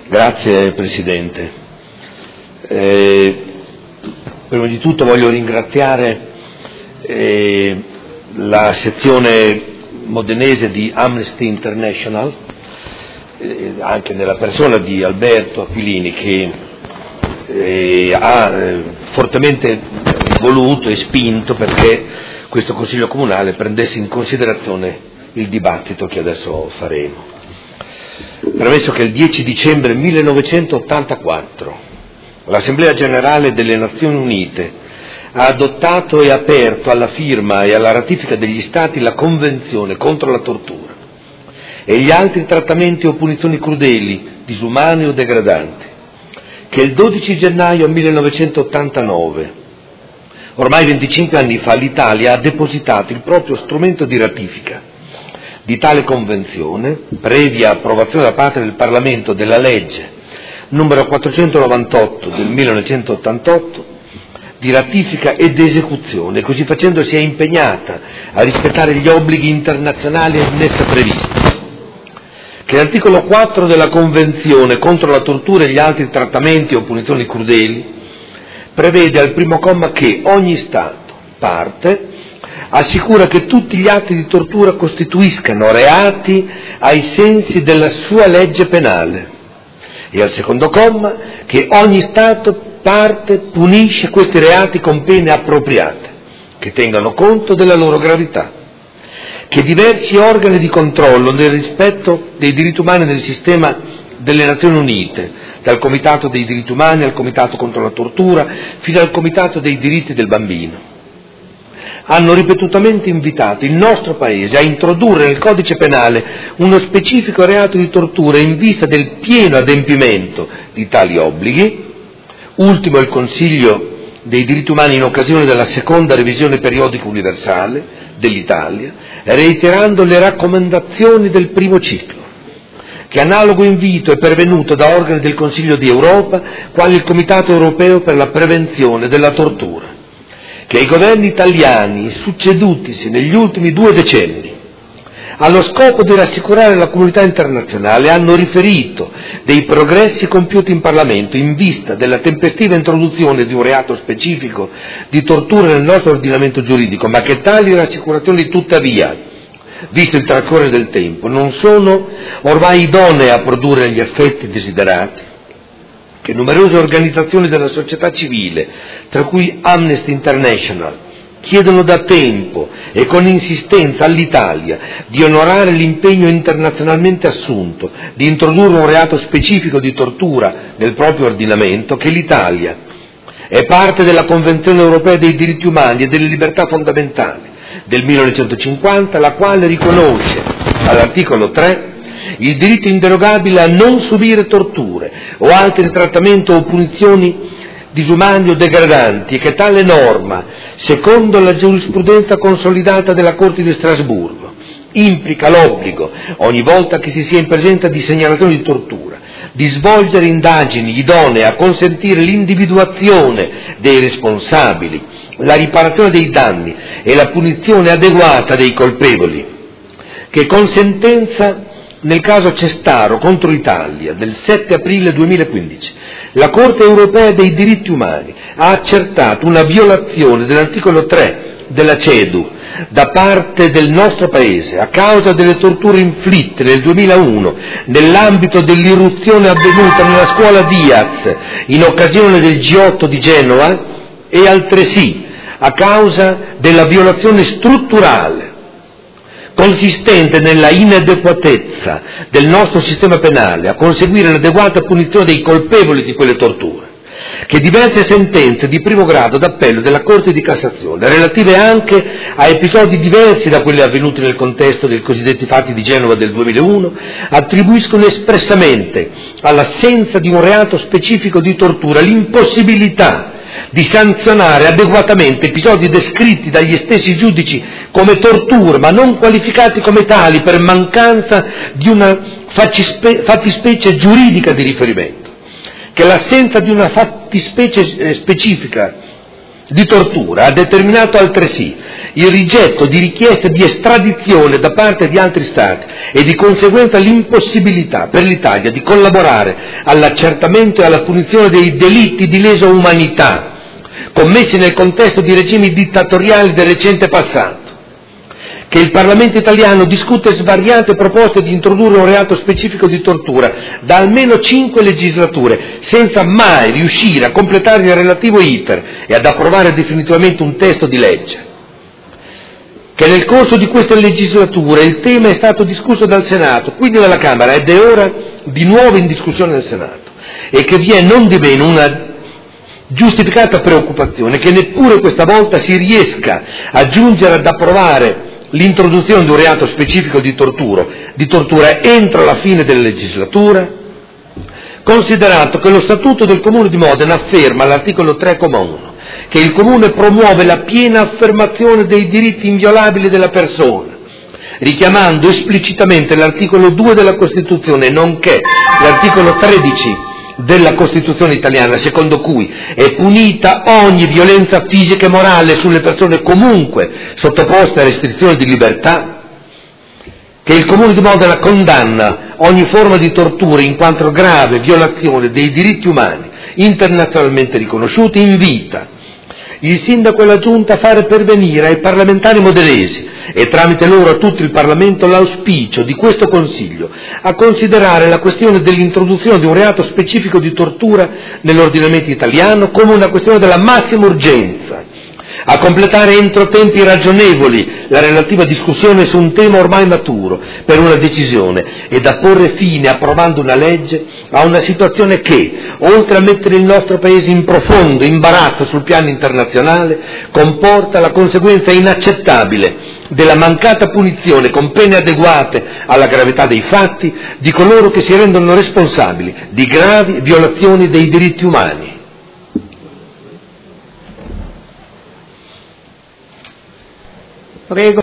Grazie Presidente. Prima di tutto voglio ringraziare la sezione modenese di Amnesty International, anche nella persona di Alberto Aquilini, che ha fortemente voluto e spinto perché questo Consiglio Comunale prendesse in considerazione il dibattito che adesso faremo. Premesso che il 10 dicembre 1984 l'Assemblea Generale delle Nazioni Unite ha adottato e aperto alla firma e alla ratifica degli Stati la Convenzione contro la tortura e gli altri trattamenti o punizioni crudeli, disumani o degradanti, che il 12 gennaio 1989, ormai 25 anni fa, l'Italia ha depositato il proprio strumento di ratifica di tale convenzione, previa approvazione da parte del Parlamento della legge numero 498 del 1988, di ratifica ed esecuzione, così facendo si è impegnata a rispettare gli obblighi internazionali in essa previsti, che l'articolo 4 della Convenzione contro la tortura e gli altri trattamenti o punizioni crudeli prevede al primo comma che ogni Stato parte assicura che tutti gli atti di tortura costituiscano reati ai sensi della sua legge penale, e al secondo comma che ogni Stato parte punisce questi reati con pene appropriate, che tengano conto della loro gravità, che diversi organi di controllo nel rispetto dei diritti umani nel sistema delle Nazioni Unite, dal Comitato dei diritti umani al Comitato contro la tortura fino al Comitato dei diritti del bambino, hanno ripetutamente invitato il nostro Paese a introdurre nel codice penale uno specifico reato di tortura in vista del pieno adempimento di tali obblighi, ultimo il Consiglio dei diritti umani in occasione della seconda revisione periodica universale dell'Italia, reiterando le raccomandazioni del primo ciclo, che analogo invito è pervenuto da organi del Consiglio di Europa, quali il Comitato Europeo per la Prevenzione della Tortura, che i governi italiani succedutisi negli ultimi 2 decenni, allo scopo di rassicurare la comunità internazionale, hanno riferito dei progressi compiuti in Parlamento in vista della tempestiva introduzione di un reato specifico di tortura nel nostro ordinamento giuridico, ma che tali rassicurazioni tuttavia, visto il trascorrere del tempo, non sono ormai idonee a produrre gli effetti desiderati, che numerose organizzazioni della società civile, tra cui Amnesty International, chiedono da tempo e con insistenza all'Italia di onorare l'impegno internazionalmente assunto di introdurre un reato specifico di tortura nel proprio ordinamento, che l'Italia è parte della Convenzione Europea dei diritti umani e delle libertà fondamentali del 1950, la quale riconosce all'articolo 3 il diritto inderogabile a non subire torture o altri trattamenti o punizioni disumani o degradanti, e che tale norma, secondo la giurisprudenza consolidata della Corte di Strasburgo, implica l'obbligo, ogni volta che si sia in presenza di segnalazioni di tortura, di svolgere indagini idonee a consentire l'individuazione dei responsabili, la riparazione dei danni e la punizione adeguata dei colpevoli, che con sentenza nel caso Cestaro contro Italia del 7 aprile 2015 la Corte Europea dei diritti umani ha accertato una violazione dell'articolo 3 della CEDU da parte del nostro Paese a causa delle torture inflitte nel 2001 nell'ambito dell'irruzione avvenuta nella scuola Diaz in occasione del G8 di Genova, e altresì a causa della violazione strutturale consistente nella inadeguatezza del nostro sistema penale a conseguire l'adeguata punizione dei colpevoli di quelle torture, che diverse sentenze di primo grado d'appello della Corte di Cassazione, relative anche a episodi diversi da quelli avvenuti nel contesto dei cosiddetti fatti di Genova del 2001, attribuiscono espressamente all'assenza di un reato specifico di tortura l'impossibilità di sanzionare adeguatamente episodi descritti dagli stessi giudici come torture, ma non qualificati come tali per mancanza di una fattispecie giuridica di riferimento, che l'assenza di una fattispecie specifica di tortura ha determinato altresì il rigetto di richieste di estradizione da parte di altri Stati e di conseguenza l'impossibilità per l'Italia di collaborare all'accertamento e alla punizione dei delitti di lesa umanità commessi nel contesto di regimi dittatoriali del recente passato, che il Parlamento italiano discute svariate proposte di introdurre un reato specifico di tortura da almeno 5 legislature, senza mai riuscire a completare il relativo iter e ad approvare definitivamente un testo di legge, che nel corso di queste legislature il tema è stato discusso dal Senato, quindi dalla Camera, ed è ora di nuovo in discussione nel Senato, e che vi è non di meno una giustificata preoccupazione che neppure questa volta si riesca a giungere ad approvare l'introduzione di un reato specifico di tortura entro la fine della legislatura, considerato che lo Statuto del Comune di Modena afferma all'articolo 3,1 che il Comune promuove la piena affermazione dei diritti inviolabili della persona, richiamando esplicitamente l'articolo 2 della Costituzione, nonché l'articolo 13 della Costituzione italiana, secondo cui è punita ogni violenza fisica e morale sulle persone comunque sottoposte a restrizioni di libertà, che il Comune di Modena condanna ogni forma di tortura in quanto grave violazione dei diritti umani internazionalmente riconosciuti, invita il Sindaco e la Giunta a fare pervenire ai parlamentari modenesi e tramite loro a tutto il Parlamento l'auspicio di questo Consiglio a considerare la questione dell'introduzione di un reato specifico di tortura nell'ordinamento italiano come una questione della massima urgenza, a completare entro tempi ragionevoli la relativa discussione su un tema ormai maturo per una decisione ed a porre fine, approvando una legge, a una situazione che, oltre a mettere il nostro Paese in profondo imbarazzo sul piano internazionale, comporta la conseguenza inaccettabile della mancata punizione con pene adeguate alla gravità dei fatti di coloro che si rendono responsabili di gravi violazioni dei diritti umani. Prego.